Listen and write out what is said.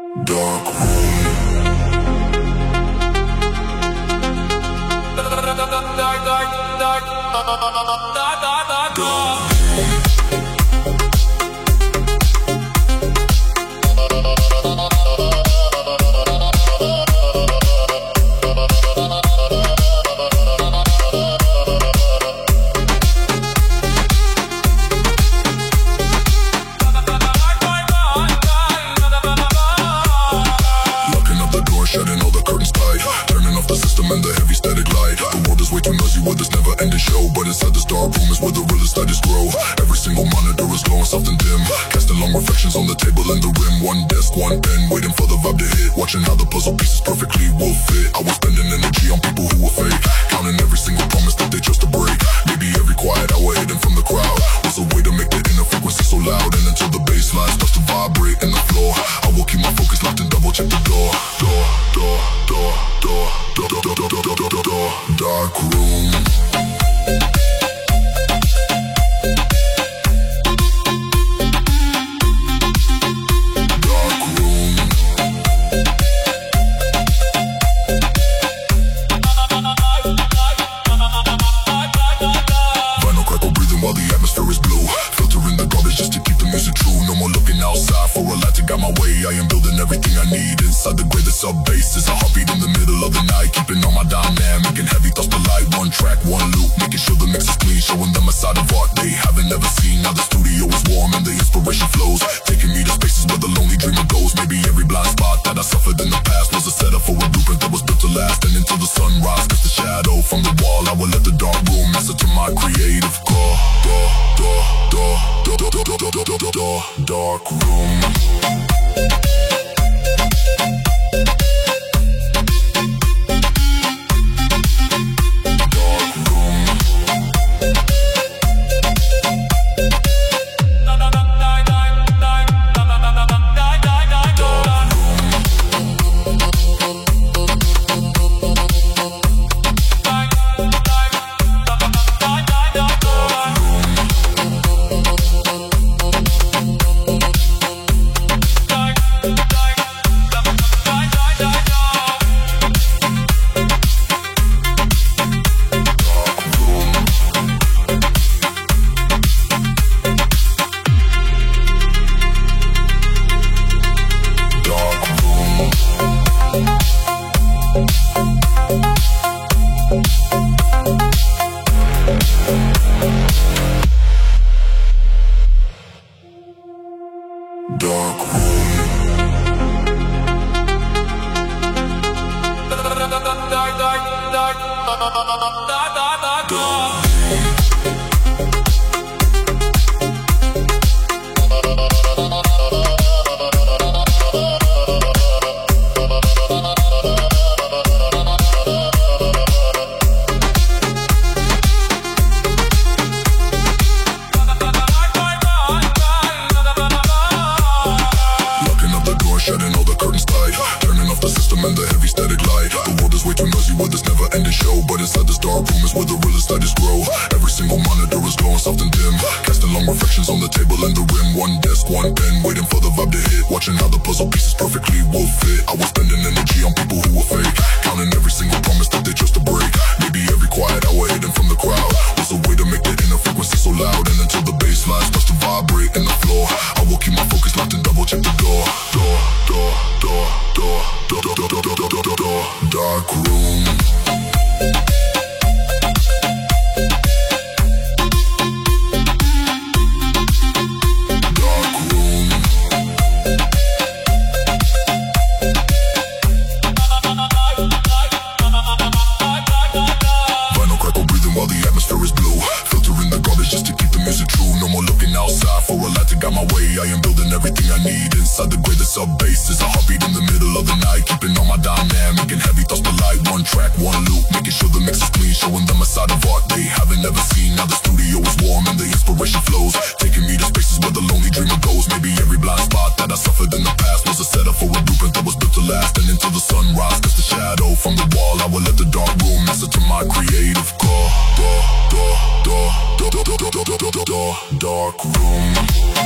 Dark room. Shutting all the curtains tight, turning off the system and the heavy static light. The world is way too noisy with this never-ending show, but inside this dark room is where the realest ideas grow. Every single monitor is glowing soft and dim, casting long reflections on the table and the rim. One desk, one pen, waiting for the vibe to hit, watching how the puzzle pieces perfectly will fit. I was spending energy on people who were fake, counting every single promise that they chose to break. Maybe every quiet hour hidden from the crowd was a way to make the inner frequency so loud. And until the bass line starts to vibrate in the floor, I will keep my focus locked and double check the door. Dark room. Vinyl crackle breathing while the atmosphere is blue, filtering the garbage just to keep the music true. No more looking outside for a light to guide my way. I am building everything I need inside the grid. The sub bass is a heartbeat in the middle of the night, keeping all my dynamic and heavy thoughts polite. One track, one loop, making sure the mix is clean, showing them a side of art they haven't ever seen. Now the studio is warm and the inspiration flows, taking me to spaces where the lonely dreamer goes. Maybe every blind spot that I suffered in the past was a setup for a blueprint that was built to last. And until the sunrise cuts the shadow from the wall, I will let the dark room answer to my creative call. Dark room. Dark room. Shutting all the curtains tight, turning off the system and the heavy static light. The world is way too noisy with this never-ending show, but inside this dark room is where the realest ideas grow. Every single monitor is glowing soft and dim, casting long reflections on the table and the rim. One desk, one pen, waiting for the vibe to hit, watching how the puzzle pieces perfectly will fit. I was spending energy on people who were fake, counting every single promise that they chose to break. Maybe every quiet hour hidden from the crowd was a way to make the inner frequency so loud. And until the bass line starts to vibrate in the floor, I will keep my focus locked and double check the door. Dark room. Vinyl crackle breathing while the atmosphere is blue, filtering the garbage just to keep the music true. No more looking outside for a light to guide my way. I am building everything I need inside the grid. The sub bass is a heartbeat in the middle of the night, keeping all my dynamic and heavy thoughts polite. One track, one loop, making sure the mix is clean, showing them a side of art they haven't ever seen. Now the studio is warm and the inspiration flows, taking me to spaces where the lonely dreamer goes. Maybe every blind spot that I suffered in the past was a setup for a blueprint that was built to last. And until the sunrise cuts the shadow from the wall, I will let the dark room answer to my creative call. Dark room.